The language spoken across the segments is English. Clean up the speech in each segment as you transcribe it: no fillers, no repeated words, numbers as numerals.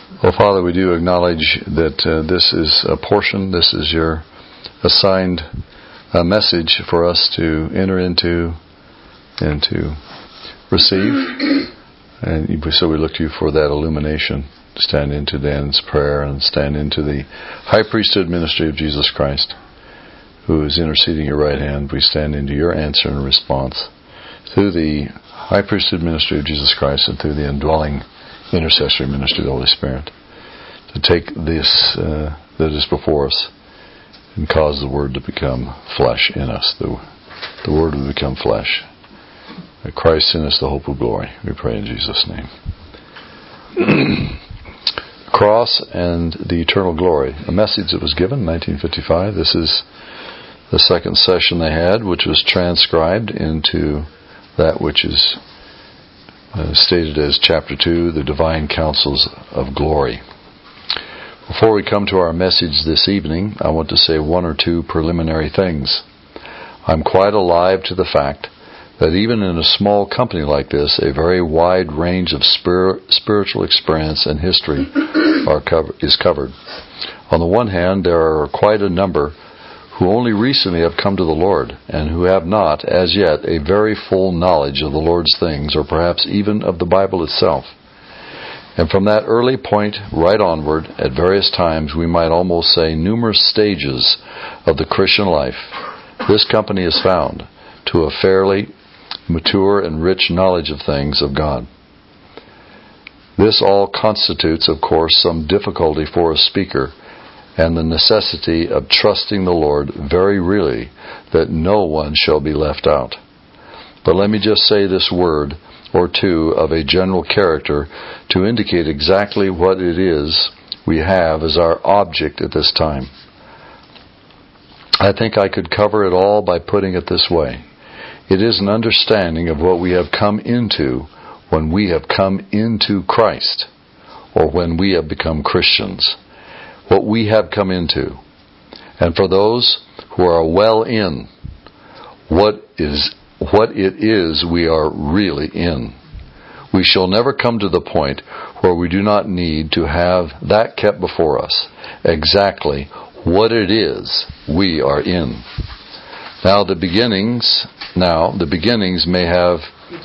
Well, Father, we do acknowledge that this is a portion, this is your assigned message for us to enter into and to receive. And so we look to you for that illumination. Stand into Dan's prayer and stand into the high priesthood ministry of Jesus Christ, who is interceding at your right hand. We stand into your answer and response through the high priesthood ministry of Jesus Christ and through the indwelling intercessory ministry of the Holy Spirit, to take this that is before us and cause the Word to become flesh in us. The Word will become flesh. Christ in us, the hope of glory. We pray in Jesus' name. Cross and the eternal glory. A message that was given in 1955. This is the second session they had, which was transcribed into that which is stated as Chapter 2, the Divine Counsels of Glory. Before we come to our message this evening, I want to say one or two preliminary things. I'm quite alive to the fact that even in a small company like this, a very wide range of spiritual experience and history is covered. On the one hand, there are quite a number who only recently have come to the Lord, and who have not, as yet, a very full knowledge of the Lord's things, or perhaps even of the Bible itself. And from that early point right onward, at various times, we might almost say numerous stages of the Christian life, this company is found to a fairly mature and rich knowledge of things of God. This all constitutes, of course, some difficulty for a speaker, and the necessity of trusting the Lord very really that no one shall be left out. But let me just say this word or two of a general character to indicate exactly what it is we have as our object at this time. I think I could cover it all by putting it this way. It is an understanding of what we have come into when we have come into Christ, or when we have become Christians. What we have come into. And for those who are well in, what it is we are really in. We shall never come to the point where we do not need to have that kept before us, exactly what it is we are in. Now the beginnings may have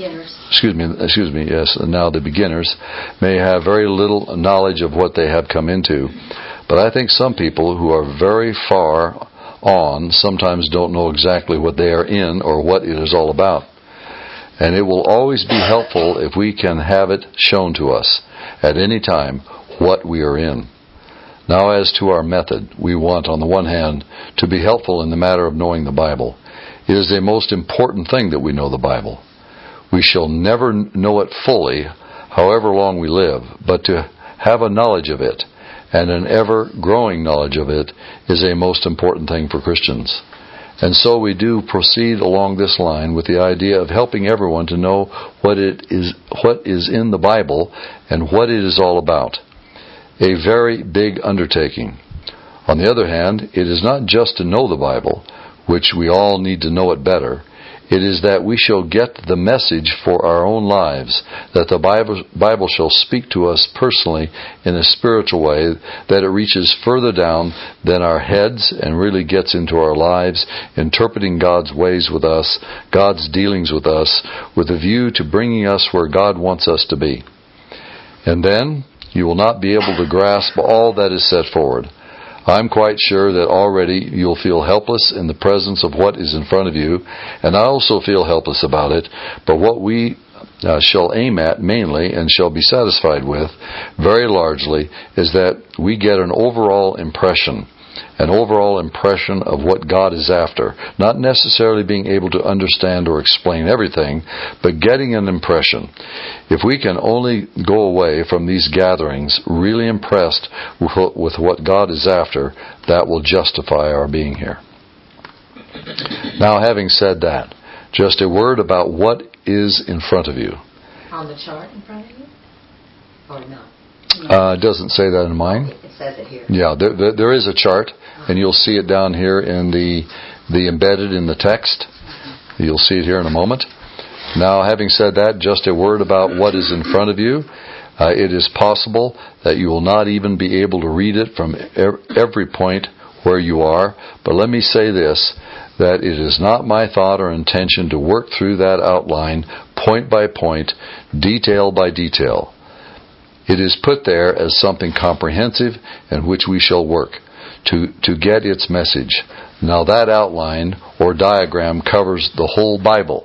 Now the beginners may have very little knowledge of what they have come into, but I think some people who are very far on sometimes don't know exactly what they are in or what it is all about. And it will always be helpful if we can have it shown to us at any time what we are in. Now as to our method, we want, on the one hand, to be helpful in the matter of knowing the Bible. It is the most important thing that we know the Bible. We shall never know it fully, however long we live, but to have a knowledge of it, and an ever-growing knowledge of it, is a most important thing for Christians. And so we do proceed along this line with the idea of helping everyone to know what is in the Bible and what it is all about. A very big undertaking. On the other hand, it is not just to know the Bible, which we all need to know it better. It is that we shall get the message for our own lives, that the Bible shall speak to us personally in a spiritual way, that it reaches further down than our heads and really gets into our lives, interpreting God's ways with us, God's dealings with us, with a view to bringing us where God wants us to be. And then you will not be able to grasp all that is set forward. I'm quite sure that already you'll feel helpless in the presence of what is in front of you, and I also feel helpless about it, but what we shall aim at mainly and shall be satisfied with very largely is that we get an overall impression of what God is after. Not necessarily being able to understand or explain everything, but getting an impression. If we can only go away from these gatherings really impressed with what God is after, that will justify our being here. Now, having said that, just a word about what is in front of you. On the chart in front of you? Or no? It doesn't say that in mine. It says it here. Yeah, there is a chart, and you'll see it down here in the embedded in the text. You'll see it here in a moment. Now, having said that, just a word about what is in front of you. It is possible that you will not even be able to read it from every point where you are, but let me say this, that it is not my thought or intention to work through that outline point by point, detail by detail. It is put there as something comprehensive in which we shall work to get its message. Now that outline or diagram covers the whole Bible.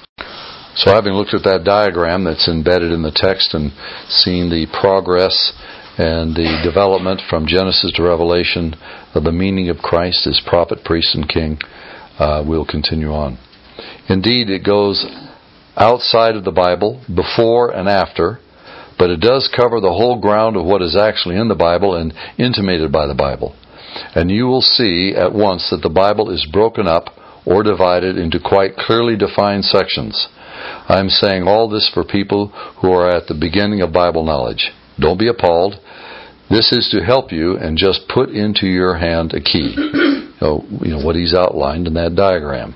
So having looked at that diagram that's embedded in the text and seen the progress and the development from Genesis to Revelation of the meaning of Christ as prophet, priest, and king, we'll continue on. Indeed, it goes outside of the Bible, before and after, but it does cover the whole ground of what is actually in the Bible and intimated by the Bible. And you will see at once that the Bible is broken up or divided into quite clearly defined sections. I'm saying all this for people who are at the beginning of Bible knowledge. Don't be appalled. This is to help you and just put into your hand a key. You know what he's outlined in that diagram.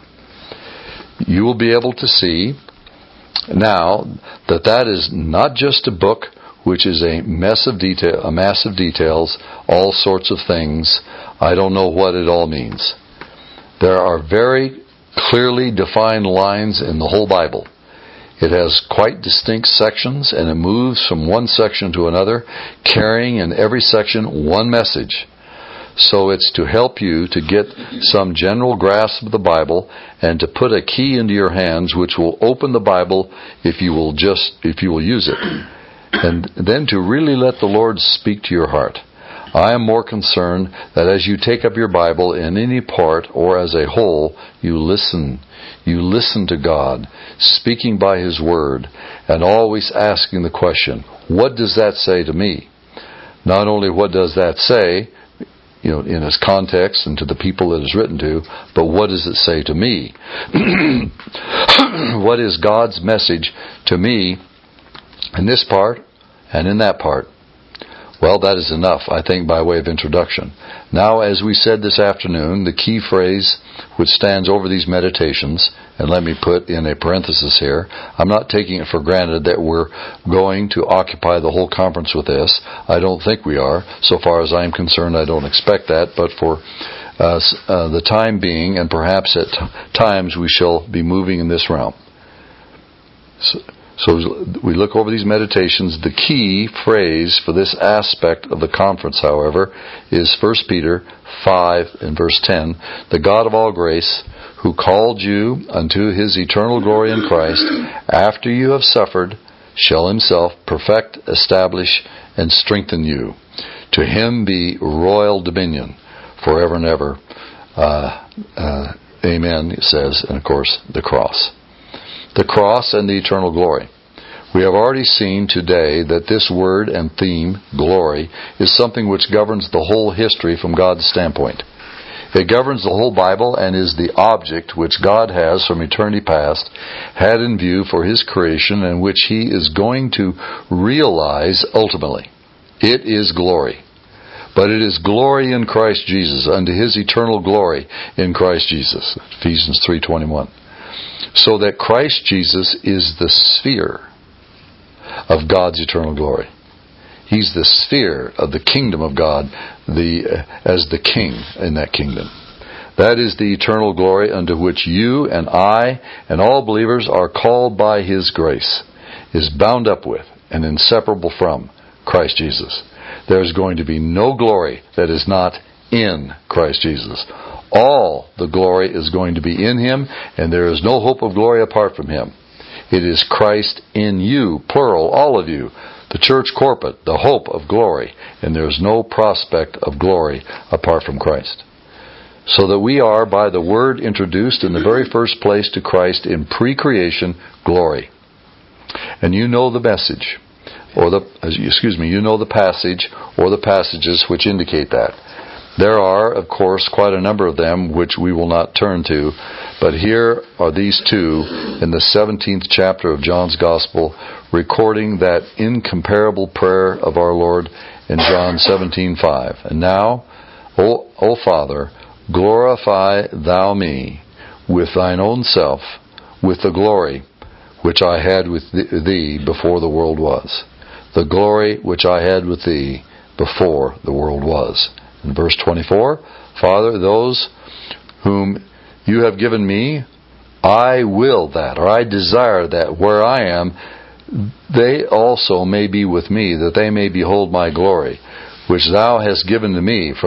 You will be able to see now that is not just a book which is a mass of details, all sorts of things. I don't know what it all means. There are very clearly defined lines in the whole Bible. It has quite distinct sections, and it moves from one section to another, carrying in every section one message. So it's to help you to get some general grasp of the Bible and to put a key into your hands which will open the Bible if you will use it. And then to really let the Lord speak to your heart. I am more concerned that as you take up your Bible in any part or as a whole, you listen. You listen to God, speaking by His Word, and always asking the question, what does that say to me? Not only what does that say, in its context and to the people that it's written to, but what does it say to me? What is God's message to me in this part and in that part? Well, that is enough, I think, by way of introduction. Now, as we said this afternoon, the key phrase which stands over these meditations, and let me put in a parenthesis here, I'm not taking it for granted that we're going to occupy the whole conference with this. I don't think we are. So far as I'm concerned, I don't expect that, but for the time being, and perhaps at times we shall be moving in this realm. So we look over these meditations. The key phrase for this aspect of the conference, however, is 1 Peter 5 and verse 10. The God of all grace, who called you unto His eternal glory in Christ, after you have suffered, shall Himself perfect, establish, and strengthen you. To Him be royal dominion forever and ever. Amen, it says, and of course, the cross. The cross and the eternal glory. We have already seen today that this word and theme, glory, is something which governs the whole history from God's standpoint. It governs the whole Bible and is the object which God has from eternity past had in view for His creation and which He is going to realize ultimately. It is glory. But it is glory in Christ Jesus, unto His eternal glory in Christ Jesus. Ephesians 3:21. So that Christ Jesus is the sphere of God's eternal glory. He's the sphere of the kingdom of God, as the king in that kingdom. That is the eternal glory unto which you and I and all believers are called by His grace, is bound up with and inseparable from Christ Jesus. There is going to be no glory that is not in Christ Jesus. All the glory is going to be in Him, and there is no hope of glory apart from Him. It is Christ in you, plural, all of you, the church corporate, the hope of glory, and there is no prospect of glory apart from Christ. So that we are, by the Word, introduced in the very first place to Christ in pre-creation glory. And you know the message, you know the passage or the passages which indicate that. There are, of course, quite a number of them which we will not turn to, but here are these two in the 17th chapter of John's Gospel, recording that incomparable prayer of our Lord in John 17:5. And now, O Father, glorify Thou me with Thine own self, with the glory which I had with Thee before the world was. the glory which I had with thee before the world was. In verse 24, Father, those whom you have given me, I will that, or I desire that where I am, they also may be with me, that they may behold my glory, which thou hast given to me, for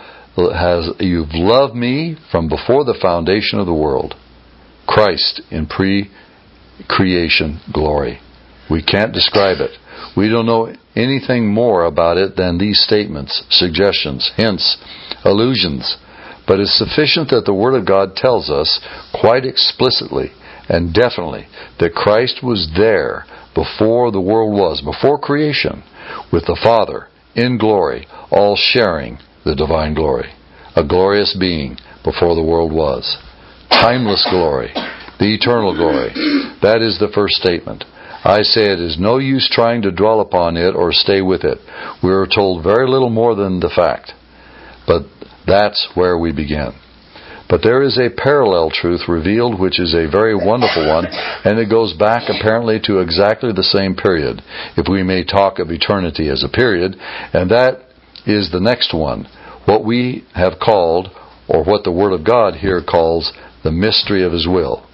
you've loved me from before the foundation of the world. Christ in pre-creation glory. We can't describe it. We don't know anything more about it than these statements, suggestions, hints, allusions. But it's sufficient that the Word of God tells us quite explicitly and definitely that Christ was there before the world was, before creation, with the Father in glory, all sharing the divine glory. A glorious being before the world was. Timeless glory, the eternal glory. That is the first statement. I say it is no use trying to dwell upon it or stay with it. We are told very little more than the fact. But that's where we begin. But there is a parallel truth revealed which is a very wonderful one, and it goes back apparently to exactly the same period, if we may talk of eternity as a period, and that is the next one, what we have called, or what the Word of God here calls, the mystery of His will.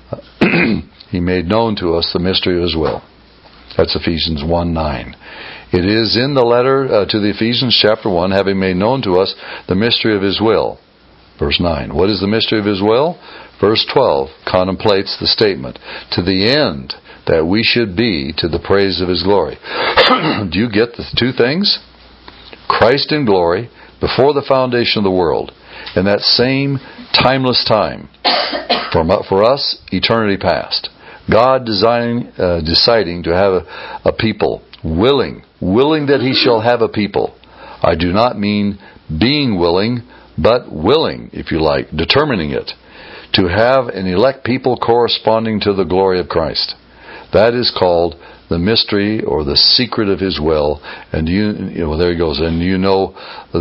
He made known to us the mystery of His will. That's Ephesians 1:9. It is in the letter to the Ephesians chapter 1, having made known to us the mystery of His will. Verse 9. What is the mystery of His will? Verse 12 contemplates the statement, to the end that we should be to the praise of His glory. Do you get the two things? Christ in glory before the foundation of the world. In that same timeless time, for us, eternity past. God deciding to have a people, willing that He shall have a people. I do not mean being willing, but willing, if you like, determining it, to have an elect people corresponding to the glory of Christ. That is called the mystery or the secret of His will. And there he goes. And you know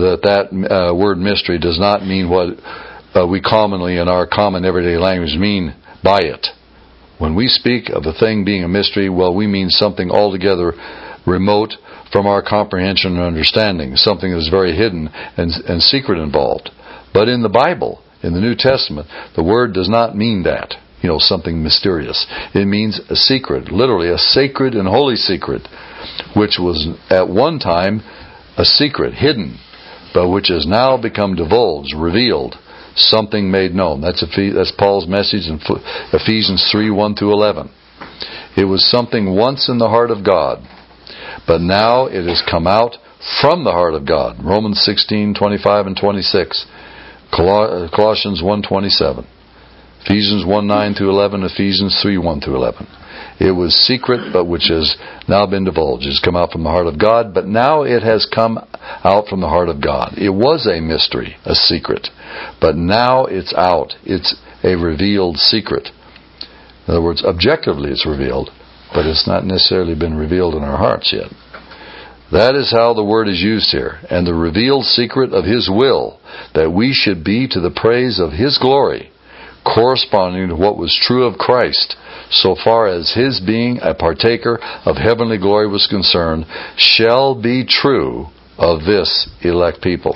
that word mystery does not mean what we commonly in our common everyday language mean by it. When we speak of a thing being a mystery, well, we mean something altogether remote from our comprehension and understanding, something that is very hidden and secret involved. But in the Bible, in the New Testament, the word does not mean that, something mysterious. It means a secret, literally a sacred and holy secret, which was at one time a secret, hidden, but which has now become divulged, revealed, something made known. That's Paul's message in Ephesians 3:1-11. It was something once in the heart of God, but now it has come out from the heart of God. Romans 16:25 and 26. Colossians 1:27. Ephesians 1:9-11. Ephesians 3:1-11. It was secret, but which has now been divulged. It has come out from the heart of God, but now it has come out from the heart of God. It was a mystery, a secret, but now it's out. It's a revealed secret. In other words, objectively it's revealed, but it's not necessarily been revealed in our hearts yet. That is how the word is used here. And the revealed secret of His will, that we should be to the praise of His glory, corresponding to what was true of Christ, so far as His being a partaker of heavenly glory was concerned, shall be true of this elect people.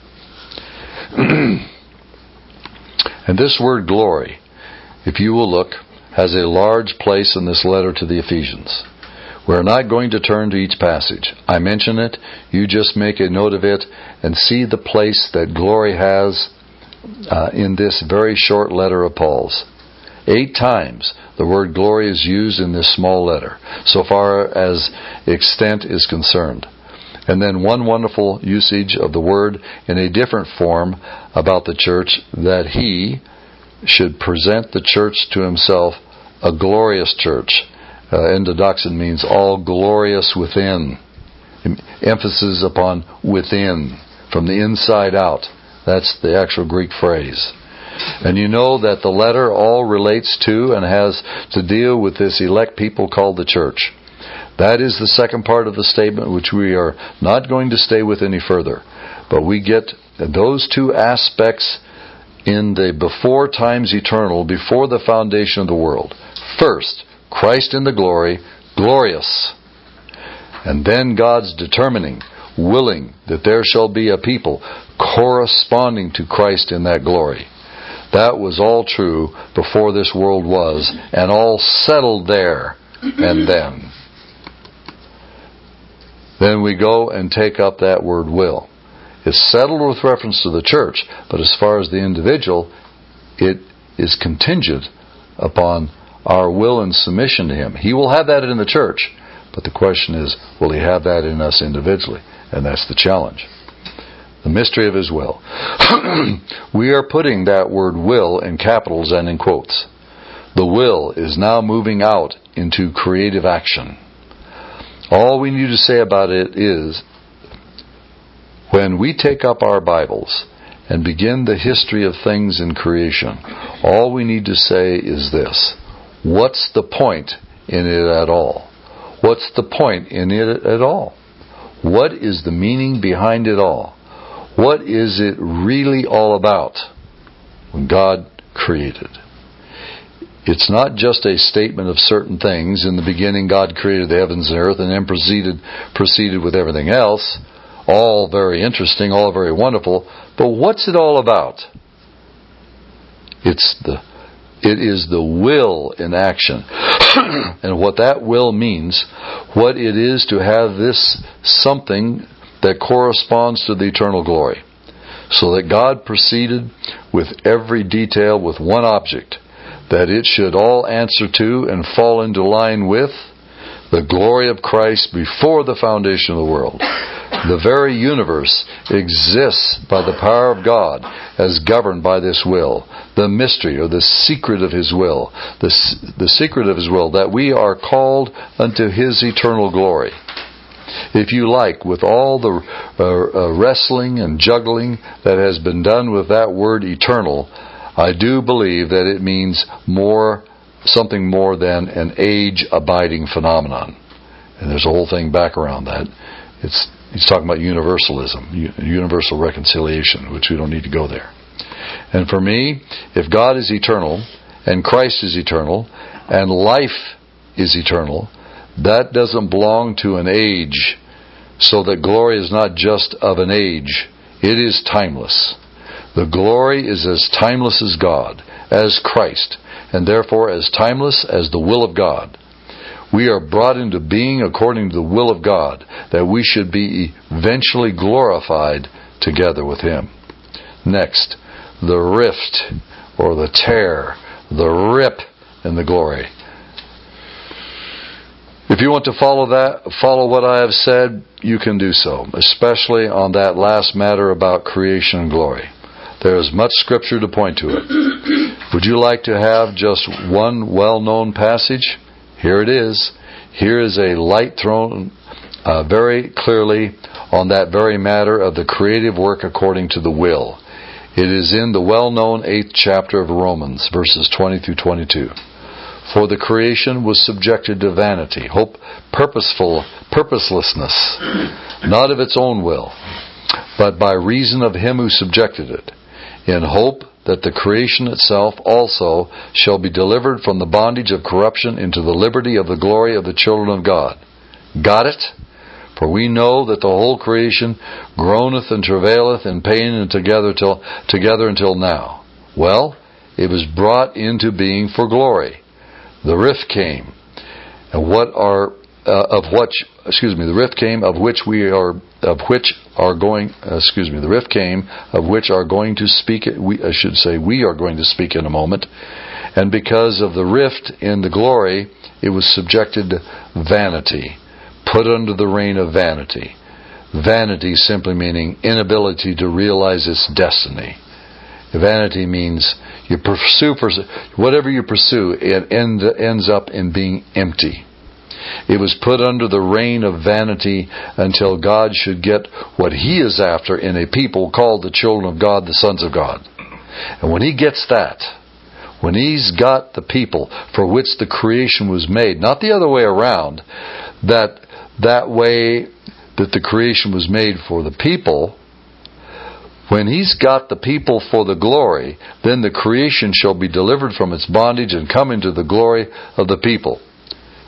And this word glory, if you will look, has a large place in this letter to the Ephesians. We're not going to turn to each passage. I mention it, you just make a note of it, and see the place that glory has in this very short letter of Paul's. 8 times the word glory is used in this small letter, so far as extent is concerned. And then one wonderful usage of the word in a different form about the church, that he should present the church to himself a glorious church. Endodoxin means all glorious within. Emphasis upon within, from the inside out. That's the actual Greek phrase. And you know that the letter all relates to and has to deal with this elect people called the church. That is the second part of the statement, which we are not going to stay with any further. But we get those two aspects in the before times eternal, before the foundation of the world. First, Christ in the glory, glorious. And then God's determining, willing, that there shall be a people corresponding to Christ in that glory. That was all true before this world was, and all settled there and then. Then we go and take up that word will. It's settled with reference to the church, but as far as the individual, it is contingent upon our will and submission to Him. He will have that in the church, but the question is, will He have that in us individually? And that's the challenge. The mystery of His will. We are putting that word will in capitals and in quotes. The will is now moving out into creative action. All we need to say about it is, when we take up our Bibles and begin the history of things in creation, all we need to say is this: what's the point in it at all? What's the point in it at all? What is the meaning behind it all? What is it really all about when God created? It's not just a statement of certain things. In the beginning, God created the heavens and earth, and then proceeded with everything else. All very interesting, all very wonderful. But what's it all about? It is the will in action. And what that will means, what it is to have this something that corresponds to the eternal glory. So that God proceeded with every detail with one object, that it should all answer to and fall into line with the glory of Christ before the foundation of the world. The very universe exists by the power of God as governed by this will. The mystery or the secret of His will. The secret of His will, that we are called unto His eternal glory. If you like, with all the wrestling and juggling that has been done with that word eternal, I do believe that it means something more than an age-abiding phenomenon. And there's a whole thing back around that. He's talking about universalism, universal reconciliation, which we don't need to go there. And for me, if God is eternal, and Christ is eternal, and life is eternal, that doesn't belong to an age, so that glory is not just of an age. It is timeless. The glory is as timeless as God, as Christ, and therefore as timeless as the will of God. We are brought into being according to the will of God, that we should be eventually glorified together with Him. Next, the rift, or the tear, the rip in the glory. If you want to follow what I have said, you can do so, especially on that last matter about creation and glory. There is much Scripture to point to it. Would you like to have just one well-known passage? Here it is. Here is a light thrown very clearly on that very matter of the creative work according to the will. It is in the well-known 8th chapter of Romans, verses 20 through 22. For the creation was subjected to vanity, purposelessness, not of its own will, but by reason of Him who subjected it, in hope that the creation itself also shall be delivered from the bondage of corruption into the liberty of the glory of the children of God. Got it? For we know that the whole creation groaneth and travaileth in pain and together until now. Well, it was brought into being for glory. The rift came, and the rift came of which are going to speak. We are going to speak in a moment. And because of the rift in the glory, it was subjected to vanity, put under the reign of vanity. Vanity simply meaning inability to realize its destiny. Vanity means you pursue whatever you pursue, it ends up in being empty. It was put under the reign of vanity until God should get what He is after in a people called the children of God, the sons of God. And when He gets that, when He's got the people for which the creation was made, not the other way around, that way that the creation was made for the people, when He's got the people for the glory, then the creation shall be delivered from its bondage and come into the glory of the people.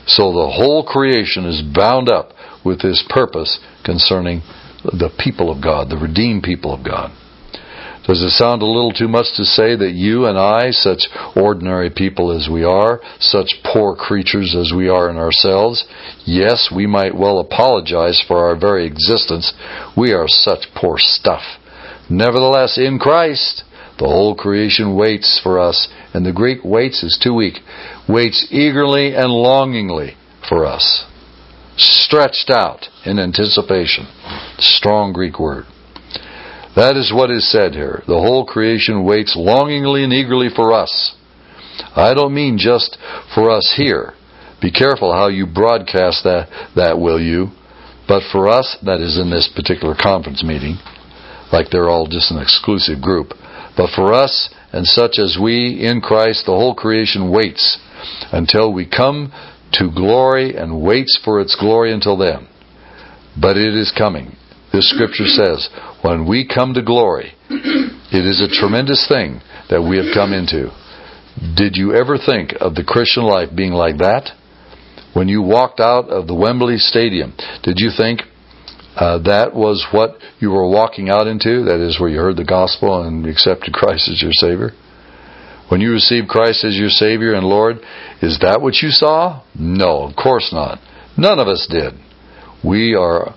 So the whole creation is bound up with this purpose concerning the people of God, the redeemed people of God. Does it sound a little too much to say that you and I, such ordinary people as we are, such poor creatures as we are in ourselves, yes, we might well apologize for our very existence. We are such poor stuff. Nevertheless, in Christ, the whole creation waits for us. And the Greek waits is too weak. Waits eagerly and longingly for us. Stretched out in anticipation. Strong Greek word. That is what is said here. The whole creation waits longingly and eagerly for us. I don't mean just for us here. Be careful how you broadcast that, will you? But for us, that is in this particular conference meeting, like they're all just an exclusive group. But for us, and such as we in Christ, the whole creation waits until we come to glory, and waits for its glory until then. But it is coming. This scripture says, when we come to glory, it is a tremendous thing that we have come into. Did you ever think of the Christian life being like that? When you walked out of the Wembley Stadium, did you think that was what you were walking out into? That is, where you heard the gospel and accepted Christ as your Savior? When you received Christ as your Savior and Lord, is that what you saw? No, of course not. None of us did. We are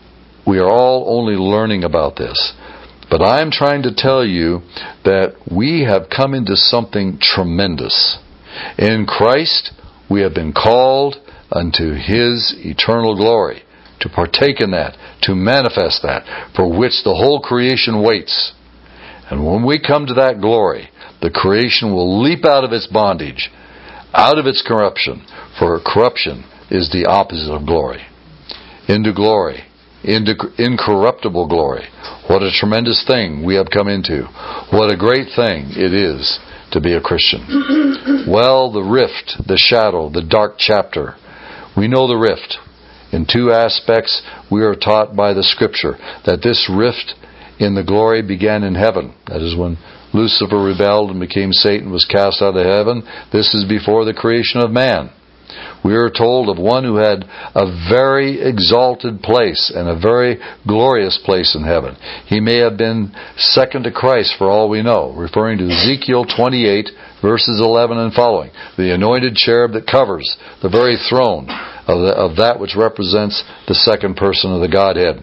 all only learning about this. But I'm trying to tell you that we have come into something tremendous. In Christ, we have been called unto His eternal glory, to partake in that, to manifest that, for which the whole creation waits. And when we come to that glory, the creation will leap out of its bondage, out of its corruption, for corruption is the opposite of glory. Into glory, into incorruptible glory. What a tremendous thing we have come into. What a great thing it is to be a Christian. Well, the rift, the shadow, the dark chapter. We know the rift. In two aspects, we are taught by the Scripture that this rift in the glory began in heaven. That is when Lucifer rebelled and became Satan, was cast out of heaven. This is before the creation of man. We are told of one who had a very exalted place and a very glorious place in heaven. He may have been second to Christ for all we know, referring to Ezekiel 28, verses 11 and following. The anointed cherub that covers the very throne of that which represents the second person of the Godhead.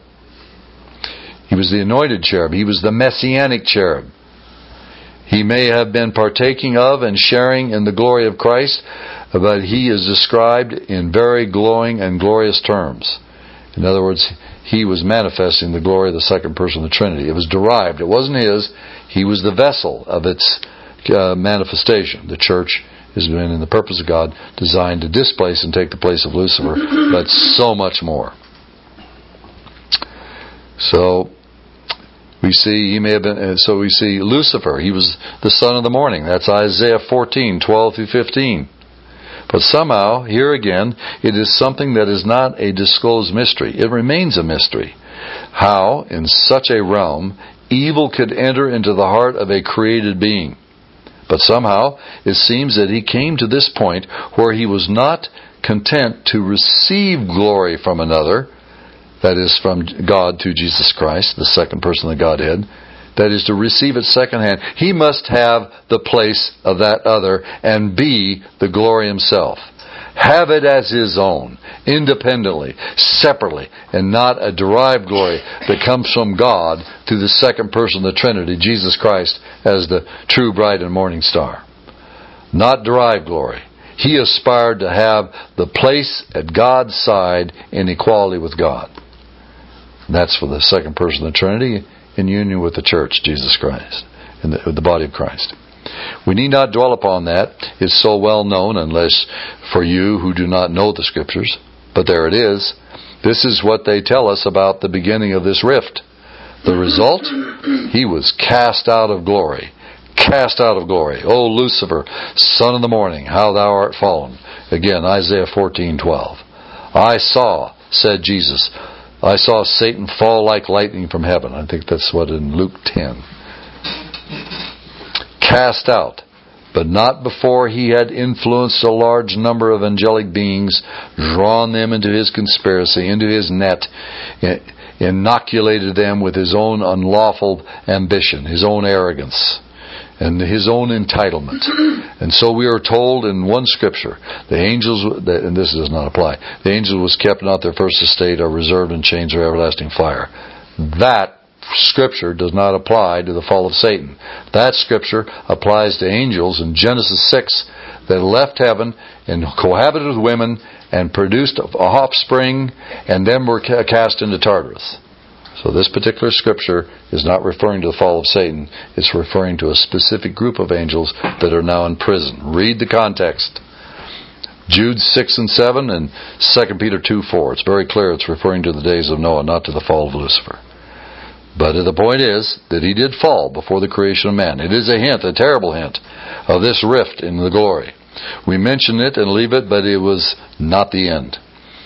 He was the anointed cherub. He was the messianic cherub. He may have been partaking of and sharing in the glory of Christ, but he is described in very glowing and glorious terms. In other words, he was manifesting the glory of the second person of the Trinity. It was derived. It wasn't his. He was the vessel of its manifestation. The church has been, in the purpose of God, designed to displace and take the place of Lucifer, but so much more. So we see he may have been. So we see Lucifer. He was the son of the morning. That's Isaiah 14:12 through 15. But somehow, here again, it is something that is not a disclosed mystery. It remains a mystery. How, in such a realm, evil could enter into the heart of a created being. But somehow, it seems that he came to this point where he was not content to receive glory from another, that is, from God to Jesus Christ, the second person of the Godhead, that is, to receive it secondhand. He must have the place of that other and be the glory himself. Have it as his own, independently, separately, and not a derived glory that comes from God through the second person of the Trinity, Jesus Christ, as the true bright and morning star. Not derived glory. He aspired to have the place at God's side in equality with God. And that's for the second person of the Trinity, in union with the church, Jesus Christ, in the body of Christ. We need not dwell upon that. It's so well known, unless for you who do not know the Scriptures. But there it is. This is what they tell us about the beginning of this rift. The result? He was cast out of glory. Cast out of glory. O Lucifer, son of the morning, how thou art fallen. Again, Isaiah 14:12. I saw, said Jesus, I saw Satan fall like lightning from heaven. I think that's what in Luke 10. Cast out. but not before he had influenced a large number of angelic beings, drawn them into his conspiracy, into his net, inoculated them with his own unlawful ambition, his own arrogance, and his own entitlement. And so we are told in one scripture, the angels, and this does not apply, the angels was kept not their first estate, are reserved in chains of everlasting fire. That scripture does not apply to the fall of Satan. That scripture applies to angels in Genesis 6 that left heaven and cohabited with women and produced an offspring and then were cast into Tartarus. So this particular scripture is not referring to the fall of Satan. It's referring to a specific group of angels that are now in prison. Read the context. Jude 6 and 7 and 2 Peter 2:4. It's very clear it's referring to the days of Noah, not to the fall of Lucifer. But the point is that he did fall before the creation of man. It is a hint, a terrible hint, of this rift in the glory. We mention it and leave it, but it was not the end.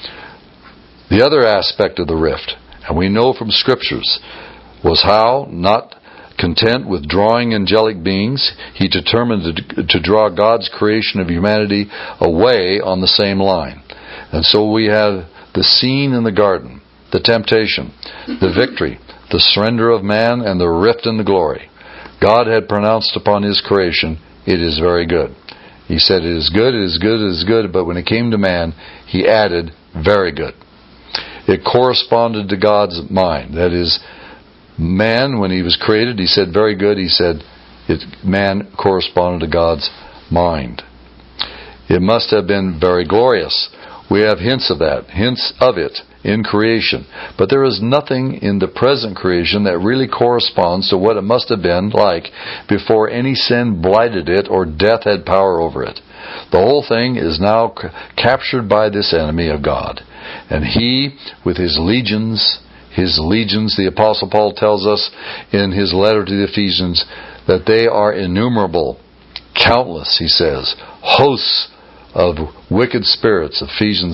The other aspect of the rift, and we know from scriptures, was how, not content with drawing angelic beings, he determined to draw God's creation of humanity away on the same line. And so we have the scene in the garden, the temptation, the victory, the surrender of man, and the rift in the glory. God had pronounced upon his creation, it is very good. He said it is good, it is good, it is good, but when it came to man, he added, very good. It corresponded to God's mind. That is, man, when he was created, he said very good. He said man corresponded to God's mind. It must have been very glorious. We have hints of that, hints of it in creation. But there is nothing in the present creation that really corresponds to what it must have been like before any sin blighted it or death had power over it. The whole thing is now captured by this enemy of God. And he, with his legions, the Apostle Paul tells us in his letter to the Ephesians that they are innumerable, countless, he says, hosts of wicked spirits, Ephesians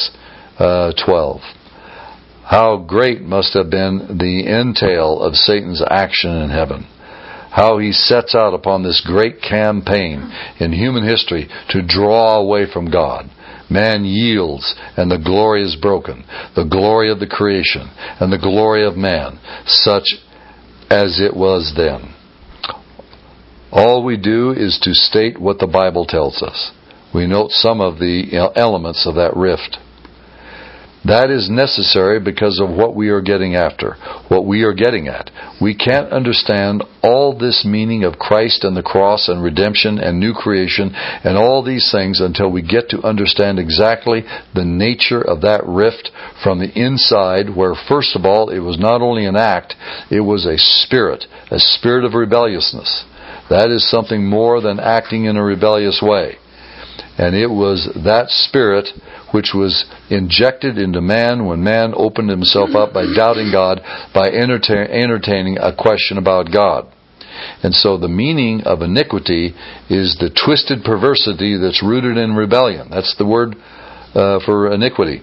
6:12. How great must have been the entail of Satan's action in heaven. How he sets out upon this great campaign in human history to draw away from God. Man yields, and the glory is broken. The glory of the creation, and the glory of man, such as it was then. All we do is to state what the Bible tells us. We note some of the elements of that rift. That is necessary because of what we are getting after, what we are getting at. We can't understand all this meaning of Christ and the cross and redemption and new creation and all these things until we get to understand exactly the nature of that rift from the inside, where first of all it was not only an act, it was a spirit of rebelliousness. That is something more than acting in a rebellious way. And it was that spirit which was injected into man when man opened himself up by doubting God, by entertaining a question about God. And so the meaning of iniquity is the twisted perversity that's rooted in rebellion. That's the word for iniquity.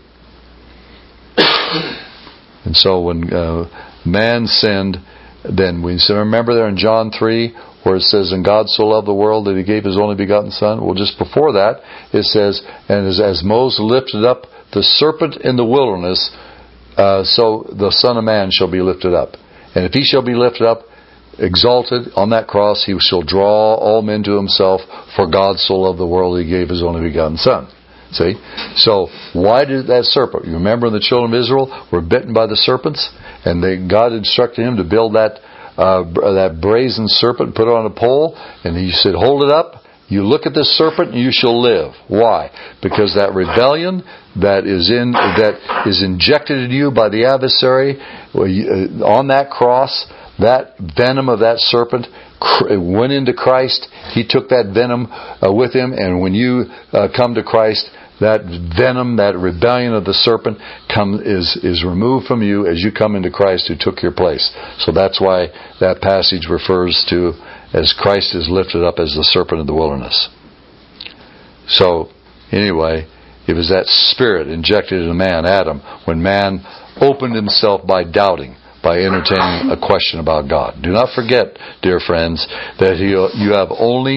And so when man sinned, then we remember there in John 3, where it says, and God so loved the world that he gave his only begotten Son. Well, just before that, it says, and as Moses lifted up the serpent in the wilderness, so the Son of Man shall be lifted up. And if he shall be lifted up, exalted on that cross, he shall draw all men to himself, for God so loved the world that he gave his only begotten Son. See? So, why did that serpent? You remember the children of Israel were bitten by the serpents, and God instructed him to build that brazen serpent, put it on a pole, and he said, hold it up, you look at this serpent and you shall live. Why? Because that rebellion that is injected in you by the adversary on that cross, that venom of that serpent went into Christ. He took that venom with him, and when you come to Christ, that venom, that rebellion of the serpent is removed from you as you come into Christ who took your place. So that's why that passage refers to as Christ is lifted up as the serpent in the wilderness. So, anyway, it was that spirit injected into man, Adam, when man opened himself by doubting, by entertaining a question about God. Do not forget, dear friends, that you have only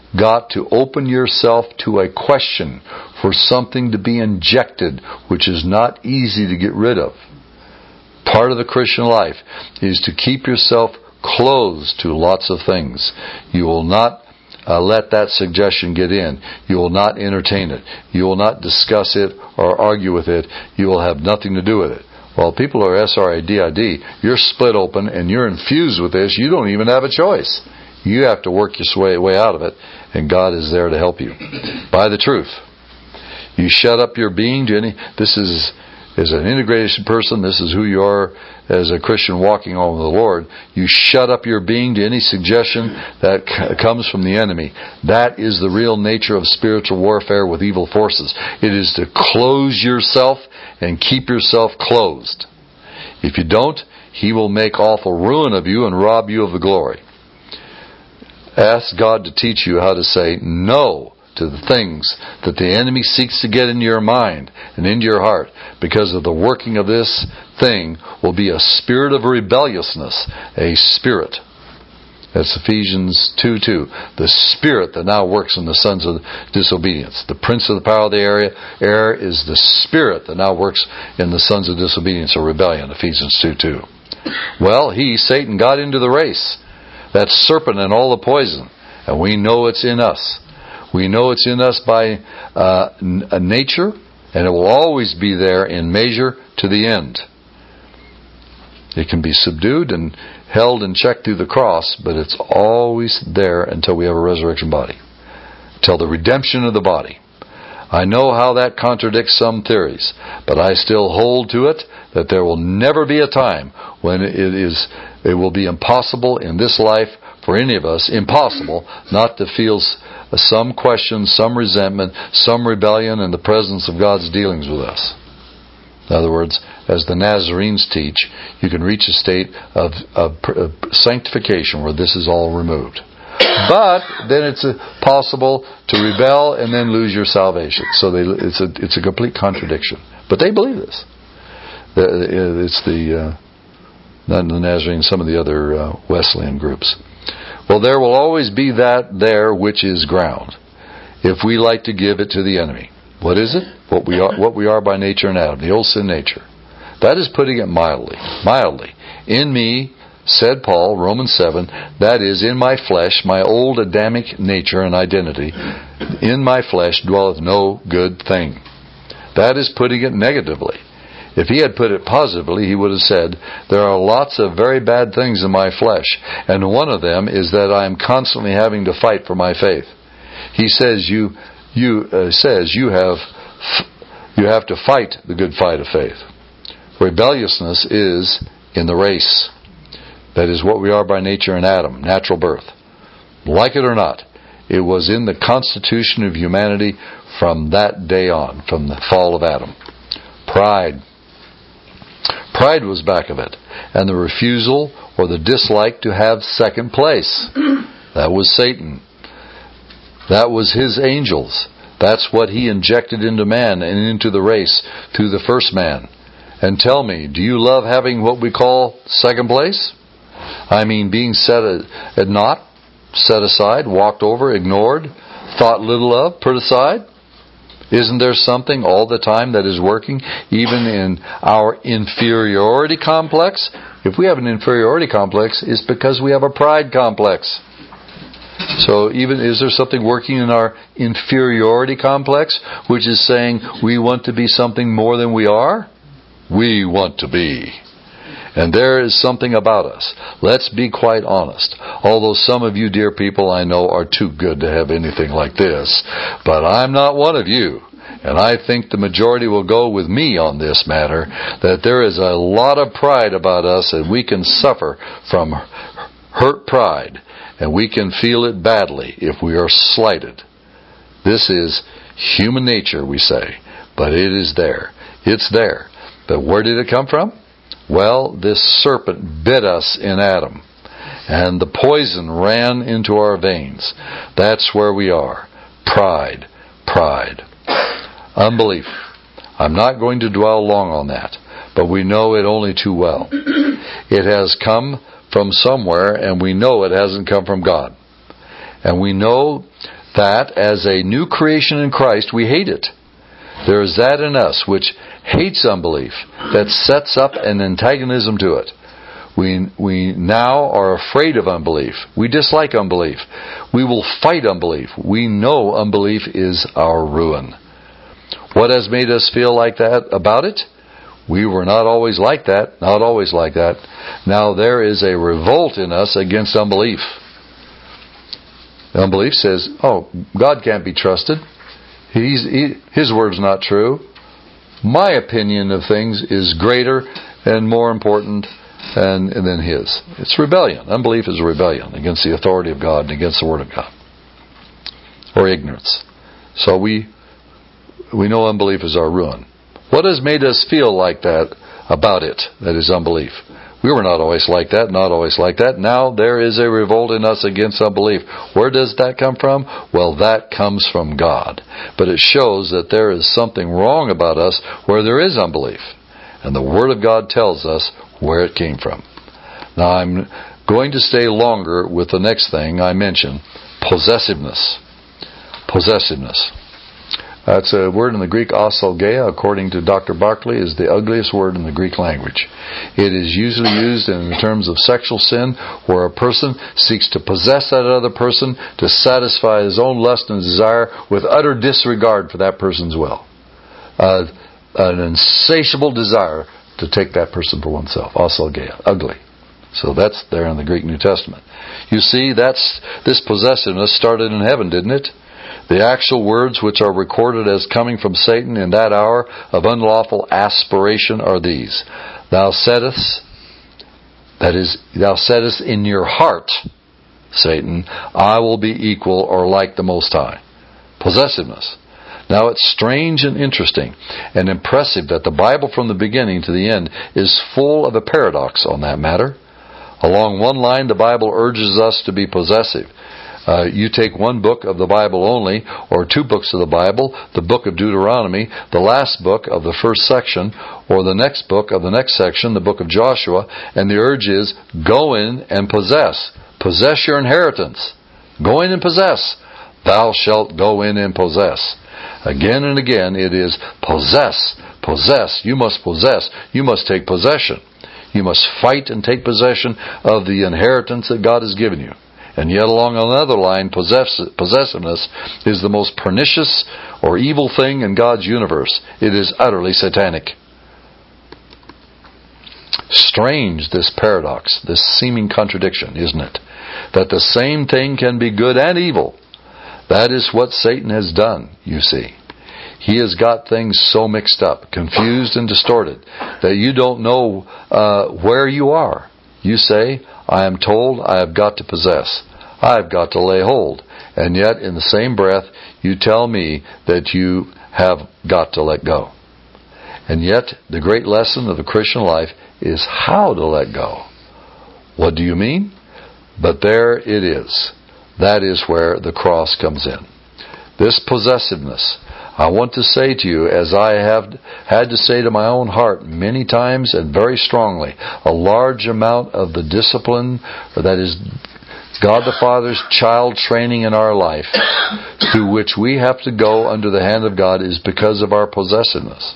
got to open yourself to a question for something to be injected, which is not easy to get rid of. Part of the Christian life is to keep yourself closed to lots of things. You will not let that suggestion get in. You will not entertain it. You will not discuss it or argue with it. You will have nothing to do with it. Well, people are SRIDID. You're split open and you're infused with this. You don't even have a choice. You have to work your way out of it, and God is there to help you. By the truth. You shut up your being to any... This is as an integration person, this is who you are as a Christian walking on with the Lord. You shut up your being to any suggestion that comes from the enemy. That is the real nature of spiritual warfare with evil forces. It is to close yourself and keep yourself closed. If you don't, he will make awful ruin of you and rob you of the glory. Ask God to teach you how to say no to the things that the enemy seeks to get into your mind and into your heart, because of the working of this thing will be a spirit of rebelliousness, a spirit. That's Ephesians 2:2. The spirit that now works in the sons of disobedience. The prince of the power of the air is the spirit that now works in the sons of disobedience or rebellion, Ephesians 2:2. Well, Satan got into the race. That serpent and all the poison. And we know it's in us. We know it's in us by nature, and it will always be there in measure to the end. It can be subdued and held in check through the cross, but it's always there until we have a resurrection body. Until the redemption of the body. I know how that contradicts some theories, but I still hold to it that there will never be a time when it will be impossible in this life for any of us, impossible, not to feel some question, some resentment, some rebellion in the presence of God's dealings with us. In other words, as the Nazarenes teach, you can reach a state of sanctification where this is all removed. But then it's possible to rebel and then lose your salvation. So it's a complete contradiction. But they believe this. It's not the Nazarenes, some of the other Wesleyan groups. Well, there will always be that there which is ground, if we like to give it to the enemy. What is it? What we are by nature in Adam, the old sin nature. That is putting it mildly. Mildly. In me, said Paul, Romans 7, that is, in my flesh, my old Adamic nature and identity, in my flesh dwelleth no good thing. That is putting it negatively. If he had put it positively, he would have said, there are lots of very bad things in my flesh, and one of them is that I am constantly having to fight for my faith. He says you have to fight the good fight of faith. Rebelliousness is in the race. That is what we are by nature in Adam, natural birth. Like it or not, it was in the constitution of humanity from that day on, from the fall of Adam. Pride. Pride was back of it. And the refusal or the dislike to have second place. That was Satan. That was his angels. That's what he injected into man and into the race through the first man. And tell me, do you love having what we call second place? I mean, being set at naught, set aside, walked over, ignored, thought little of, put aside? Isn't there something all the time that is working, even in our inferiority complex? If we have an inferiority complex, it's because we have a pride complex. So is there something working in our inferiority complex, which is saying we want to be something more than we are? We want to be. And there is something about us. Let's be quite honest. Although some of you, dear people, I know are too good to have anything like this. But I'm not one of you. And I think the majority will go with me on this matter, that there is a lot of pride about us, and we can suffer from hurt pride. And we can feel it badly if we are slighted. This is human nature, we say. But it is there. It's there. But where did it come from? Well, this serpent bit us in Adam, and the poison ran into our veins. That's where we are. Pride. Unbelief. I'm not going to dwell long on that, but we know it only too well. It has come from somewhere, and we know it hasn't come from God. And we know that as a new creation in Christ, we hate it. There is that in us which hates unbelief, that sets up an antagonism to it. We now are afraid of unbelief. We dislike unbelief. We will fight unbelief. We know unbelief is our ruin. What has made us feel like that about it? We were not always like that. Not always like that. Now there is a revolt in us against unbelief. Unbelief says, oh, God can't be trusted. His word's not true. My opinion of things is greater and more important than His. It's rebellion. Unbelief is a rebellion against the authority of God and against the Word of God. Or ignorance. So we know unbelief is our ruin. What has made us feel like that about it? That is unbelief. We were not always like that, not always like that. Now there is a revolt in us against unbelief. Where does that come from? Well, that comes from God. But it shows that there is something wrong about us where there is unbelief. And the Word of God tells us where it came from. Now I'm going to stay longer with the next thing I mentioned, possessiveness. Possessiveness. That's a word in the Greek, asalgeia, according to Dr. Barclay, is the ugliest word in the Greek language. It is usually used in terms of sexual sin, where a person seeks to possess that other person to satisfy his own lust and desire with utter disregard for that person's will. An insatiable desire to take that person for oneself. Asalgeia, ugly. So that's there in the Greek New Testament. You see, this possessiveness started in heaven, didn't it? The actual words which are recorded as coming from Satan in that hour of unlawful aspiration are these. Thou saidst in your heart, Satan, I will be equal or like the Most High. Possessiveness. Now it's strange and interesting and impressive that the Bible from the beginning to the end is full of a paradox on that matter. Along one line, the Bible urges us to be possessive. You take one book of the Bible only, or two books of the Bible, the book of Deuteronomy, the last book of the first section, or the next book of the next section, the book of Joshua, and the urge is, go in and possess. Possess your inheritance. Go in and possess. Thou shalt go in and possess. Again and again it is possess, possess. You must possess. You must take possession. You must fight and take possession of the inheritance that God has given you. And yet along another line, possessiveness is the most pernicious or evil thing in God's universe. It is utterly satanic. Strange, this paradox, this seeming contradiction, isn't it? That the same thing can be good and evil. That is what Satan has done, you see. He has got things so mixed up, confused and distorted, that you don't know where you are. You say, I am told I have got to possess. I've got to lay hold. And yet, in the same breath, you tell me that you have got to let go. And yet, the great lesson of the Christian life is how to let go. What do you mean? But there it is. That is where the cross comes in. This possessiveness, I want to say to you, as I have had to say to my own heart many times and very strongly, a large amount of the discipline, or that is God the Father's child training in our life, through which we have to go under the hand of God, is because of our possessiveness.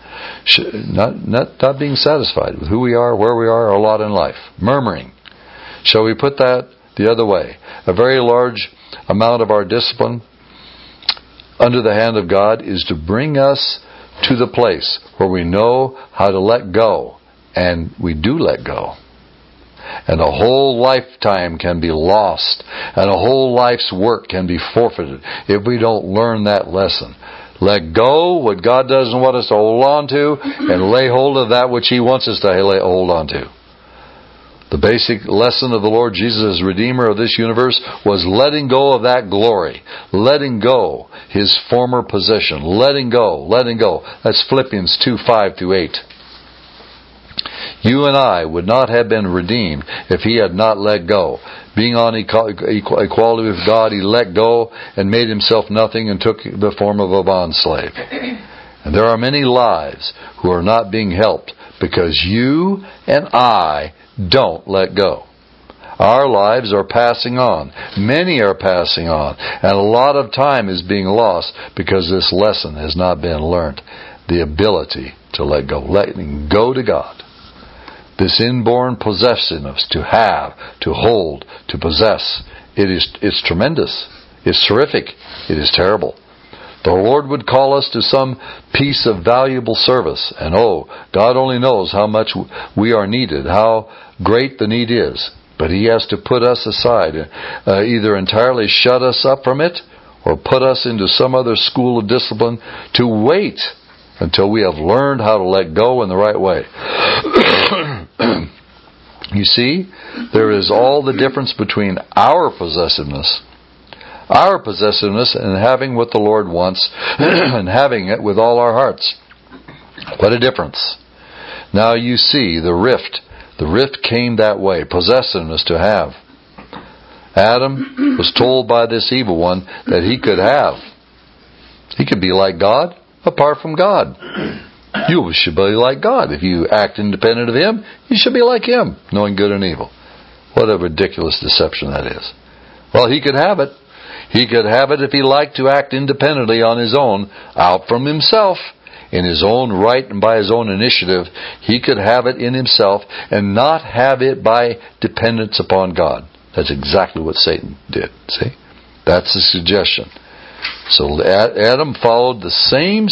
Not being satisfied with who we are, where we are, our lot in life. Murmuring. Shall we put that the other way? A very large amount of our discipline under the hand of God is to bring us to the place where we know how to let go. And we do let go. And a whole lifetime can be lost. And a whole life's work can be forfeited if we don't learn that lesson. Let go what God doesn't want us to hold on to, and lay hold of that which He wants us to lay hold on to. The basic lesson of the Lord Jesus as Redeemer of this universe was letting go of that glory. Letting go His former position. Letting go. Letting go. That's Philippians 2:5-8. You and I would not have been redeemed if He had not let go. Being on equality with God, He let go and made Himself nothing and took the form of a bondslave. And there are many lives who are not being helped because you and I don't let go. Our lives are passing on. Many are passing on. And a lot of time is being lost because this lesson has not been learned. The ability to let go. Letting go to God. This inborn possessiveness, to have, to hold, to possess. It's tremendous. It's terrific. It is terrible. The Lord would call us to some piece of valuable service. And God only knows how much we are needed, how great the need is. But He has to put us aside, either entirely shut us up from it, or put us into some other school of discipline to wait until we have learned how to let go in the right way. You see, there is all the difference between our possessiveness and having what the Lord wants and having it with all our hearts. What a difference. Now you see the rift. The rift came that way. Possessiveness, to have. Adam was told by this evil one that he could have. He could be like God apart from God. You should be like God. If you act independent of Him, you should be like Him, knowing good and evil. What a ridiculous deception that is. Well, he could have it. He could have it if he liked to act independently on his own, out from himself, in his own right and by his own initiative. He could have it in himself and not have it by dependence upon God. That's exactly what Satan did. See? That's the suggestion. So Adam followed the same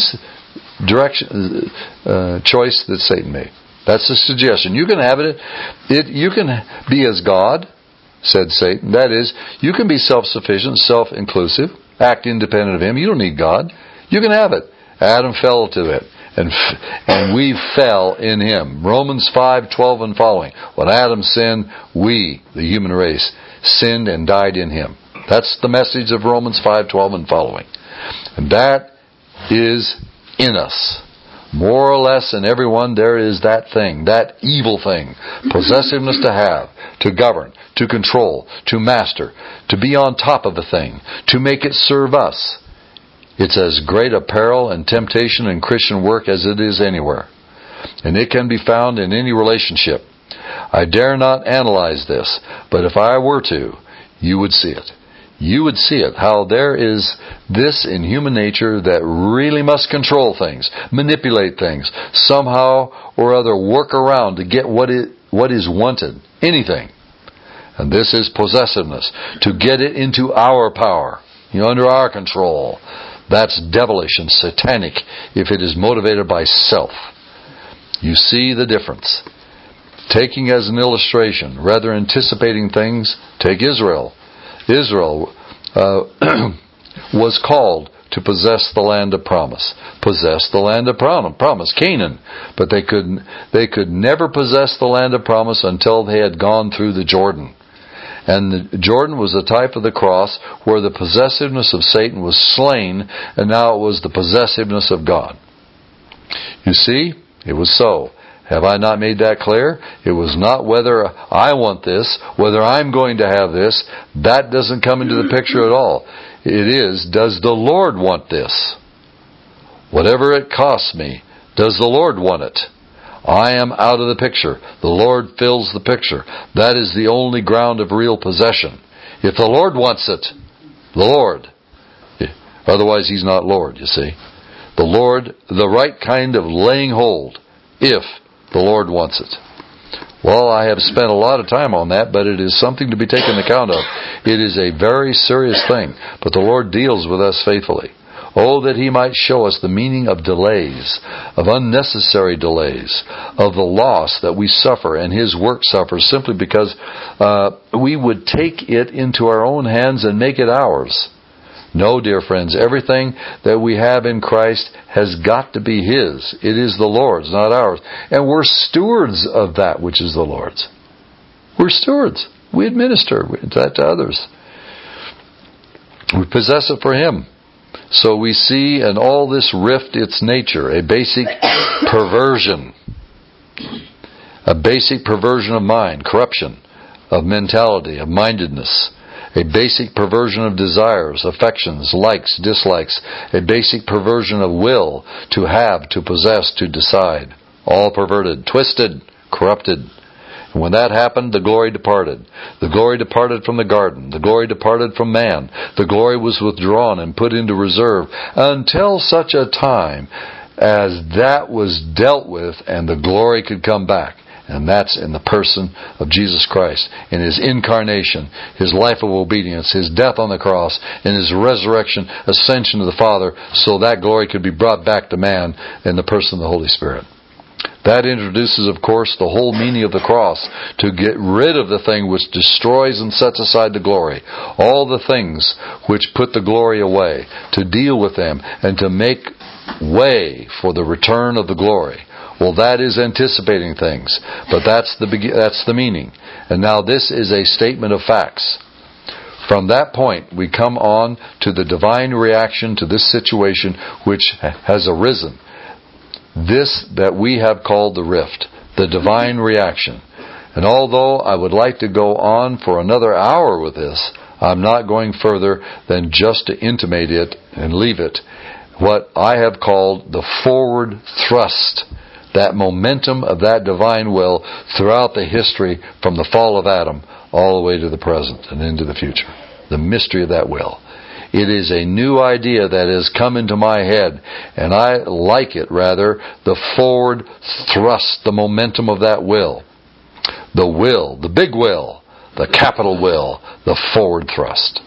choice that Satan made. That's the suggestion. You can have it. You can be as God, said Satan. That is, you can be self-sufficient, self-inclusive, act independent of Him. You don't need God. You can have it. Adam fell to it, and we fell in him. Romans 5:12 and following. When Adam sinned, we, the human race, sinned and died in him. That's the message of Romans 5:12 and following. And that is in us. More or less in everyone there is that thing, that evil thing. Possessiveness to have, to govern, to control, to master, to be on top of a thing, to make it serve us. It's as great a peril and temptation in Christian work as it is anywhere. And it can be found in any relationship. I dare not analyze this, but if I were to, you would see it. You would see it, how there is this in human nature that really must control things, manipulate things, somehow or other work around to get what is wanted, anything. And this is possessiveness, to get it into our power, under our control. That's devilish and satanic if it is motivated by self. You see the difference. Taking as an illustration, rather anticipating things, take Israel. Israel was called to possess the land of promise. Possess the land of promise, Canaan. But they could never possess the land of promise until they had gone through the Jordan. And the Jordan was a type of the cross where the possessiveness of Satan was slain, and now it was the possessiveness of God. You see, it was so. Have I not made that clear? It was not whether I want this, whether I'm going to have this. That doesn't come into the picture at all. It is, does the Lord want this? Whatever it costs me, does the Lord want it? I am out of the picture. The Lord fills the picture. That is the only ground of real possession. If the Lord wants it, the Lord. Otherwise He's not Lord, you see. The Lord, the right kind of laying hold, if the Lord wants it. Well, I have spent a lot of time on that, but it is something to be taken account of. It is a very serious thing, but the Lord deals with us faithfully. Oh, that He might show us the meaning of delays, of unnecessary delays, of the loss that we suffer and His work suffers simply because we would take it into our own hands and make it ours. No, dear friends, everything that we have in Christ has got to be His. It is the Lord's, not ours. And we're stewards of that which is the Lord's. We're stewards. We administer that to others. We possess it for Him. So we see in all this rift its nature, a basic perversion. A basic perversion of mind, corruption, of mentality, of mindedness. A basic perversion of desires, affections, likes, dislikes. A basic perversion of will, to have, to possess, to decide. All perverted, twisted, corrupted. And when that happened, the glory departed. The glory departed from the garden. The glory departed from man. The glory was withdrawn and put into reserve until such a time as that was dealt with and the glory could come back. And that's in the person of Jesus Christ, in His incarnation, His life of obedience, His death on the cross, and His resurrection, ascension to the Father, so that glory could be brought back to man in the person of the Holy Spirit. That introduces, of course, the whole meaning of the cross, to get rid of the thing which destroys and sets aside the glory. All the things which put the glory away, to deal with them, and to make way for the return of the glory. Well, that is anticipating things, but that's the meaning. And now this is a statement of facts. From that point, we come on to the divine reaction to this situation which has arisen. This that we have called the rift, the divine reaction. And although I would like to go on for another hour with this, I'm not going further than just to intimate it and leave it. What I have called the forward thrust, that momentum of that divine will throughout the history from the fall of Adam all the way to the present and into the future. The mystery of that will. It is a new idea that has come into my head, and I like it rather, the forward thrust, the momentum of that will. The will, the big will, the capital will, the forward thrust.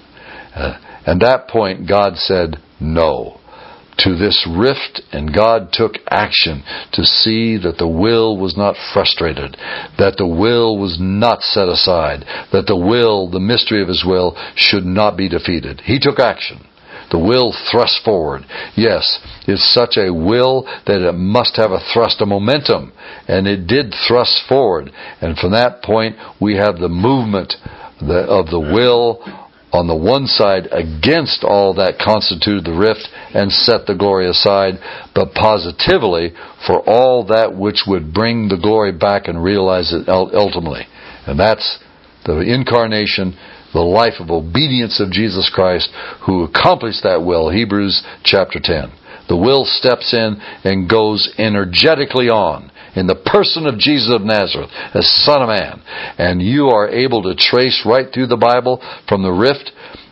And that point God said no to this rift, and God took action to see that the will was not frustrated, that the will was not set aside, that the will, the mystery of His will, should not be defeated. He took action. The will thrust forward. Yes, it's such a will that it must have a thrust, a momentum, and it did thrust forward. And from that point, we have the movement of the will on the one side against all that constituted the rift and set the glory aside, but positively for all that which would bring the glory back and realize it ultimately. And that's the incarnation, the life of obedience of Jesus Christ, who accomplished that will. Hebrews chapter 10. The will steps in and goes energetically on in the person of Jesus of Nazareth, as Son of Man. And you are able to trace right through the Bible from the rift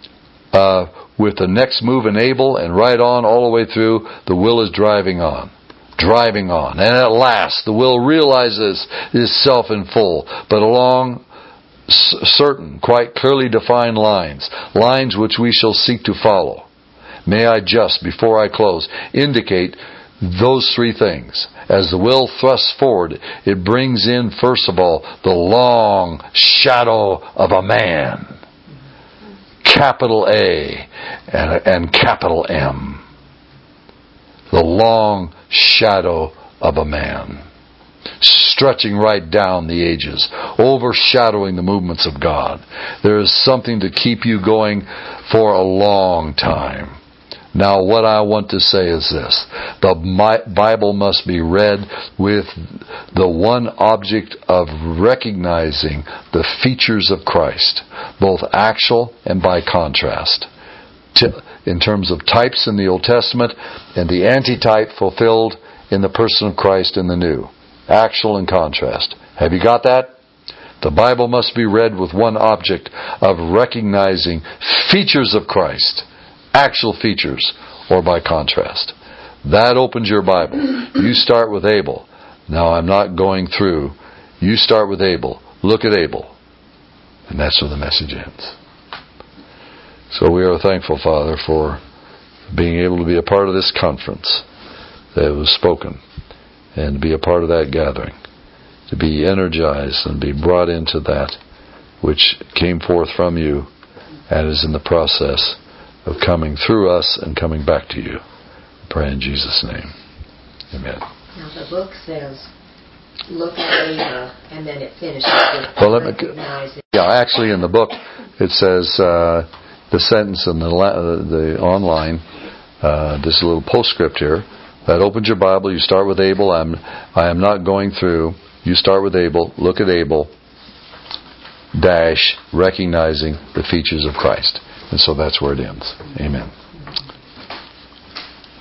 with the next move in Abel and right on all the way through. The will is driving on. And at last the will realizes itself in full, but along certain, quite clearly defined lines which we shall seek to follow. May I just, before I close, indicate those three things. As the will thrusts forward, it brings in, first of all, the long shadow of a man. Capital A and capital M. The long shadow of a man. Stretching right down the ages, overshadowing the movements of God. There is something to keep you going for a long time. Now, what I want to say is this. The Bible must be read with the one object of recognizing the features of Christ, both actual and by contrast. In terms of types in the Old Testament and the antitype fulfilled in the person of Christ in the New. Actual and contrast. Have you got that? The Bible must be read with one object of recognizing features of Christ. Actual features, or by contrast. That opens your Bible. You start with Abel. Now, I'm not going through. You start with Abel. Look at Abel. And that's where the message ends. So we are thankful, Father, for being able to be a part of this conference that was spoken, and to be a part of that gathering, to be energized and be brought into that which came forth from you and is in the process of coming through us and coming back to you. I pray in Jesus' name. Amen. Now the book says, look at Ava, and then it finishes with recognizing. Yeah, actually in the book it says the sentence in the online, this little postscript here, that opens your Bible. You start with Abel. I am not going through. You start with Abel. Look at Abel. Recognizing the features of Christ. And so that's where it ends. Amen.